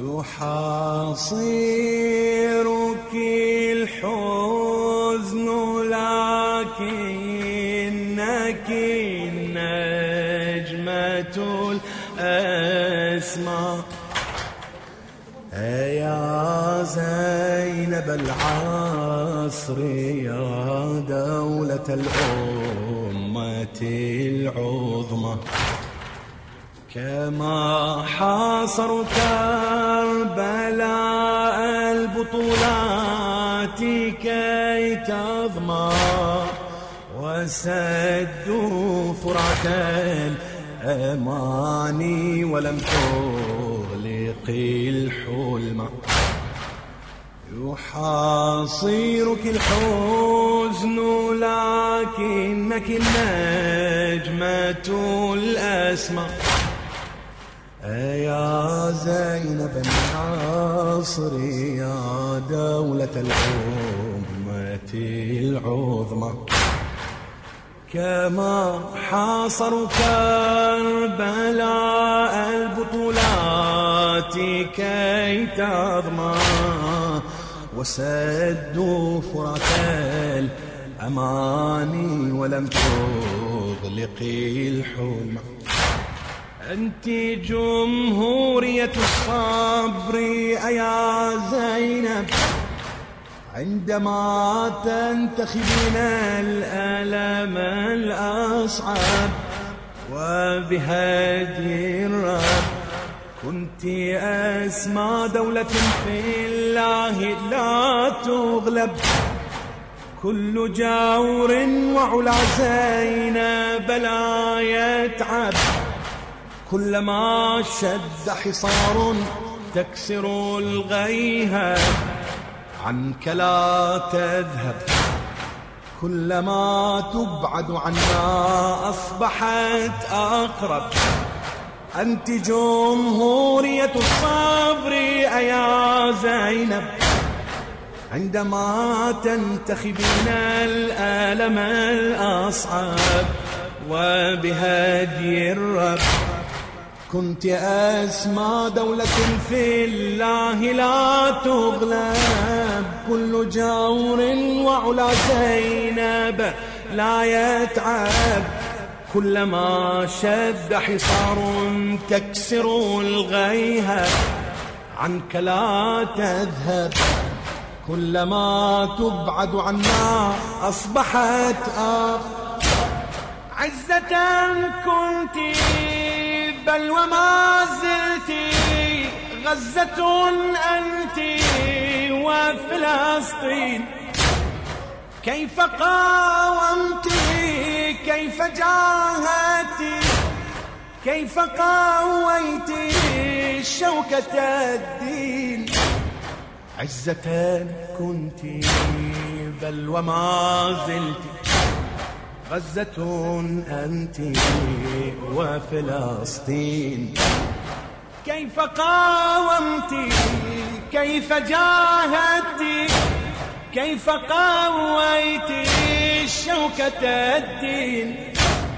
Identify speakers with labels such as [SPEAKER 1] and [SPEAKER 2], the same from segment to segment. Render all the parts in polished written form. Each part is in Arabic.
[SPEAKER 1] يحاصرك الحزن لكنك النجمة الأسمى يا زينب العصر يا دولة الأمة العظمى كما حاصروا كربلاء البطولات كي تظمى وسدوا فرعة الأماني ولم تغلق الحلم يحاصرك الحزن لكنك النجمة الأسمى يا زينب العصر يا دولة الأمة العظمى كما حاصروا كربلاء البطولات كي تظمى وسدوا فرات الأماني ولم تغلق الحلم أنت جمهورية الصبر يا زينب عندما تنتخبين الألم الأصعب وبهدي الرب كنت أسمى دولة في الله لا تغلب كل جور وعلا زينب لا يتعب كلما شد حصار تكسر الغيها عنك لا تذهب كلما تبعد عنا أصبحت أقرب أنت جمهورية الصبر يا زينب عندما تنتخبين الألم الأصعب وبهدي الرب كنت أسمى دولة في الله لا تغلب كل جور وعلا زينب لا يتعب كلما شد حصار تكسر الغيها عنك لا تذهب كلما تبعد عنا أصبحت عزة كنت بل وما زلت غزة أنت وفلسطين كيف قاومت كيف جاهدت كيف قويت شوكة الدين عزة كنت بل وما زلت غزة أنت وفلسطين كيف قاومت كيف جاهدت كيف قويت شوكة الدين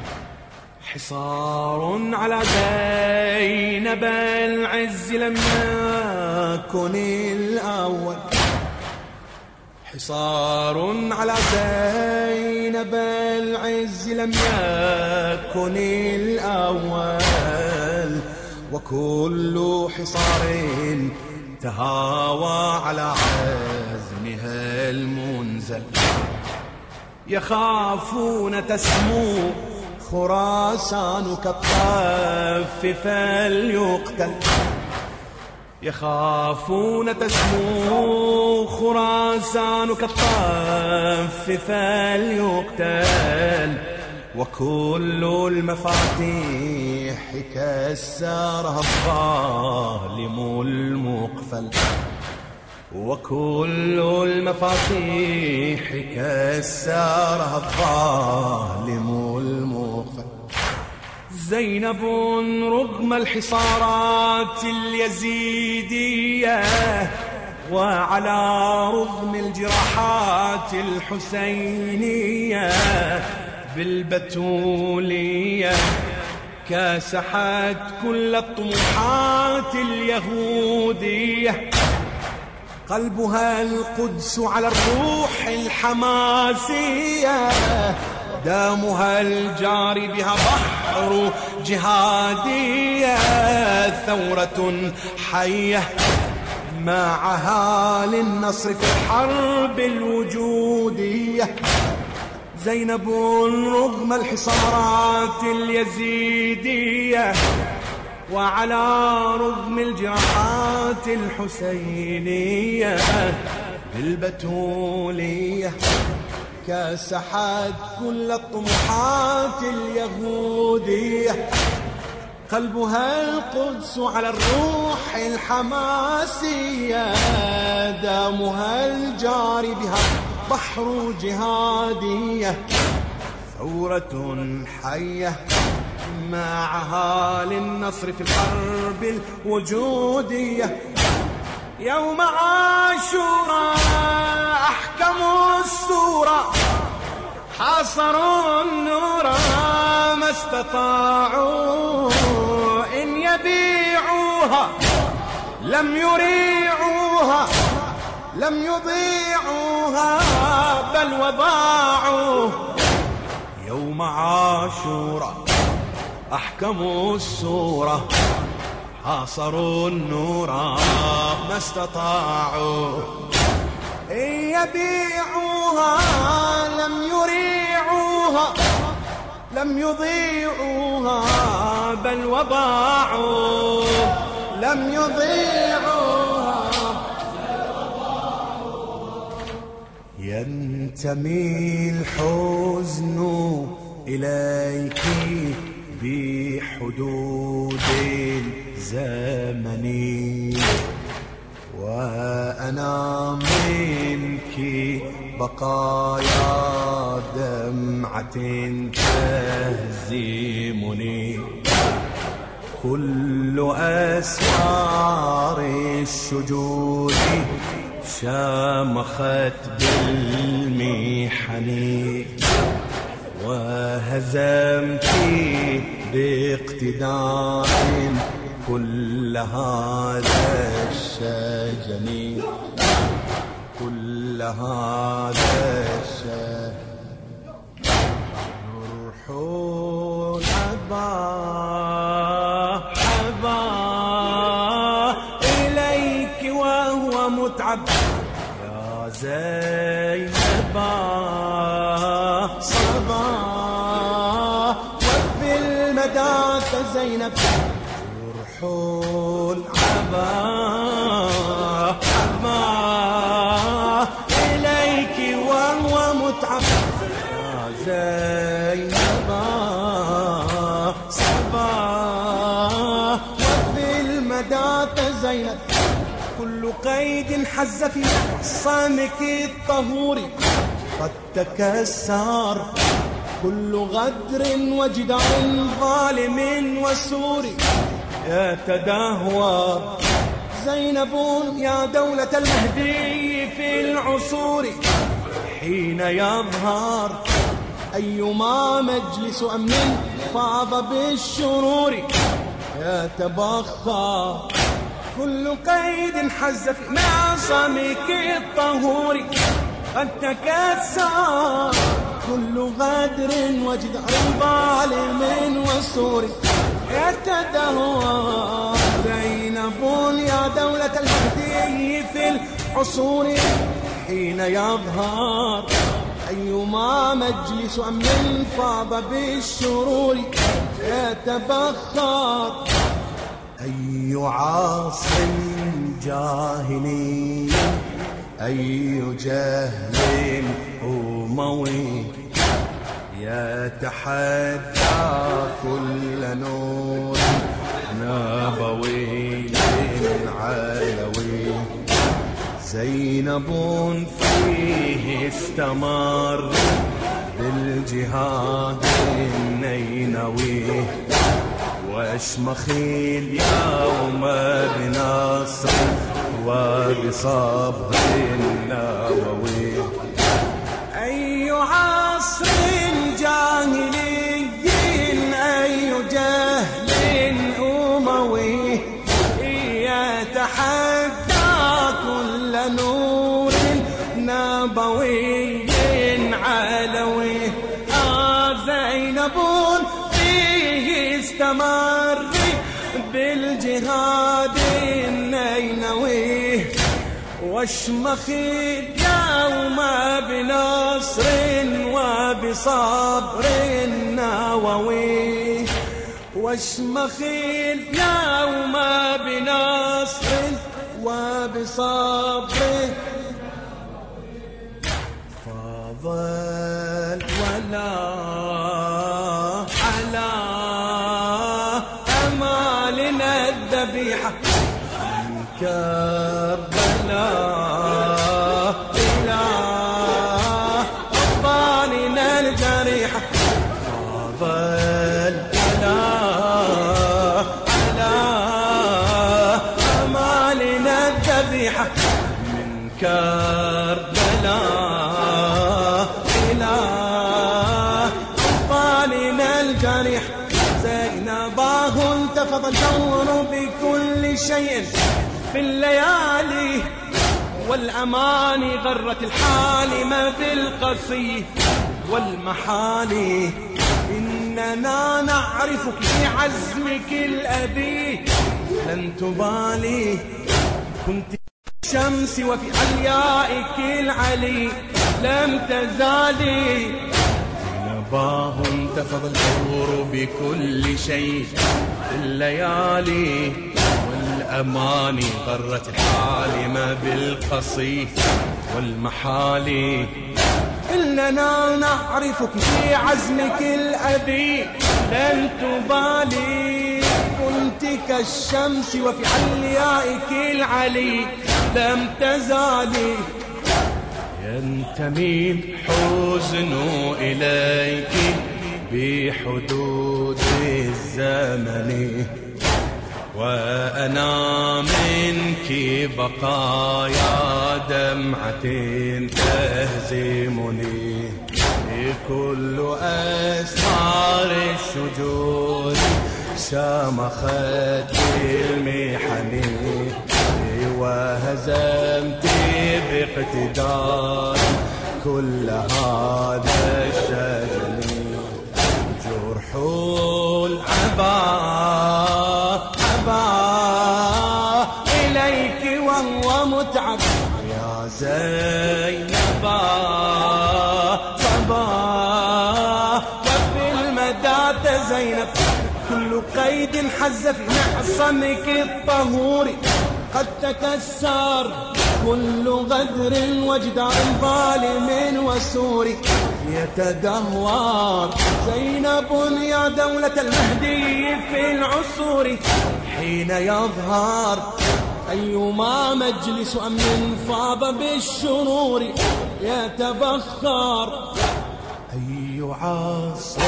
[SPEAKER 1] حصار على زينب العز لم يكن الأول حصار على زينب العز لم يكن الأول وكل حصار تهاوى على عزمها المنزل يخافون تسمو خراسان كالطف فليقتل يخافون تسمو خراسان كالطف فليقتل وكل المفاتيح كسرها الظالم المقفل وكل المفاتيح كسرها الظالم المقفل زينب رغم الحصارات اليزيدية وعلى رغم الجراحات الحسينية بالبتولية كاسحت كل الطموحات اليهودية، قلبها القدس على الروح الحماسية، دامها الجاري بها بحر جهادية، ثورة حية معها للنصر في الحرب الوجودية. زينب رغم الحصارات اليزيدية وعلى رغم الجراحات الحسينية بالبتولية، كاسحت كل الطموحات اليهودية، قلبها القدس على الروح الحماسية، دامها الجاري بها بحر جهادية، ثورة حية معها للنصر في الحرب الوجودية. يوم عاشوراء أحكموا السورة، حاصروا النور ما استطاعوا، إن يبيعوها لم يريعوها، لم يضيعوها بل وضاعوا. يوم عاشوراء أحكموا السورة، حاصروا النور ما استطاعوا، إن يبيعوها لم يريعوها، لم يضيعوها بل وضاعوا، لم يضيعوها. ينتمي الحزن إليك بحدود الزمن، وأنا منك بقايا دمعة تهزمني، كل أسوار الشجون شامخت بالمحن، وهزمت باقتدار كل هذا الشجن، كل هذا الشجن. جرح الأبا إليك وهو متعب، يا زينب صبا وفي المدى زينب. جرح العبا إليك وهو متعب، يا زينب صبا وفي المدى زينب. كل قيد حز في صامك الطهور قد تكسر، كل غدر وجدار ظالم وسور يتدهور. زينب يا دولة المهدي في العصور، حين يظهر أيما مجلس أمن فاض بالشرور يتبخر. كل قيد حز في معصمك الطهور قد تكسر، كل غدر وجدار ظالم وسور يتدهور. زينب يا دولة المهدي في العصور، حين يظهر أيما مجلس أمن فاض بالشرور يتبخر. أي عصر جاهلي، أي جهل أموي، يتحدى كل نور نبوي علوي. زينب فيه استمر بالجهاد النينوي، واشمخ اليوم بنصر وبصبر النووي. أي عصر جاهلي، أي جهل يتحدى كل نور نبوي علوي. زينب فيه استمر بالجهاد النينوي، واشمخي اليوم بنصر وبصبر نووي، واشمخي اليوم بنصر وبصبر. فضل ولا على أمالنا الذبيحة من كربلاء إلى أطفالنا الجريحة. فضل ولا على أمالنا الذبيحة من كربلاء إلى أطفالنا الجريح. زينباه انتفض الجور بكل شيء في الليالي، والأماني غرت الحالم بالقصي والمحالي. إننا نعرفك بعزمك الأبي لن تبالي، كنت الشمس وفي عليائك العلي لم تزالي. زينباه انتفض الجور بكل شيء في الليالي، والأماني غرت الحالم بالقصي والمحالي. إننا نعرفك في عزمك الأبي لن تبالي، كنت كالشمس وفي عليائك العلي لم تزالي. ينتمي الحزن إليك بحدود الزمن، وأنا منك بقايا دمعة تهزمني. كل أسرار الشجون شامخت المحن، وهزمت باقتدار كل هذا الشجن. جرح العباء إليك وهو متعب يا زينب. صبا وفي المدى زينب كل قيد حز في معصمك الطهور قد تكسر، كل غدر وجدار ظالم وسور يتدهور. زينب يا دولة المهدي في العصور حين يظهر، أيما مجلس أمن فاض بالشرور يتبخر. أي عصر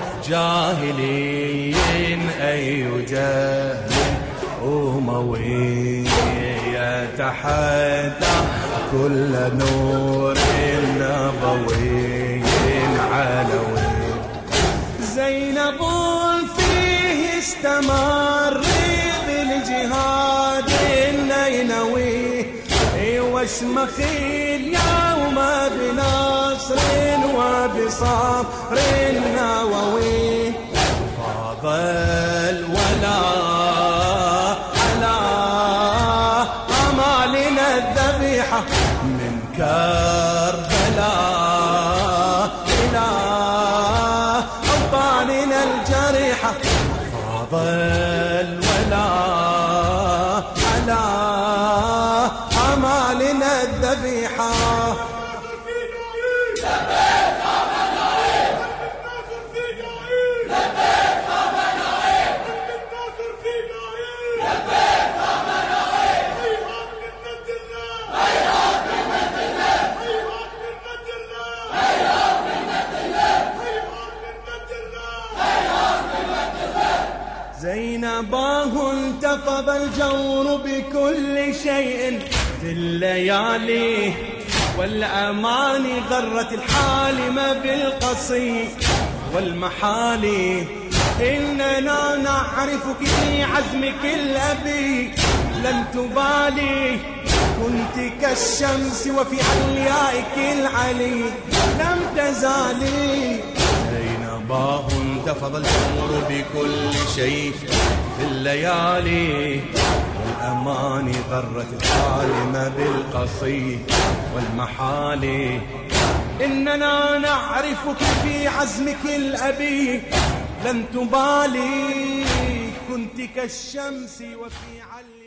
[SPEAKER 1] جاهلي أي جاهل أموي يتحدى كل نور نبوي علوي. زينب فيه استمر بالجهاد النينوي، واشمخي اليوم بنصر وبصبر نووي. فضل ولا على أمالنا الذبيحة من كربلاء إلى أوطاننا الجريحة. فضل ولا على أمالنا الذبيحة. زينباه انتفض الجور بكل شيء في الليالي، والأماني غرت الحالم بالقصي والمحالي. إننا نعرفك في عزمك الأبي لن تبالي، كنت كالشمس وفي عليائك العلي لم تزالي. زينباه انتفض الجمر بكل شيء في الليالي، والأمان ذرت العالم بالقصي والمحالي. إننا نعرفك في عزمك الأبي لن تبالي، كنت كالشمس وفي علي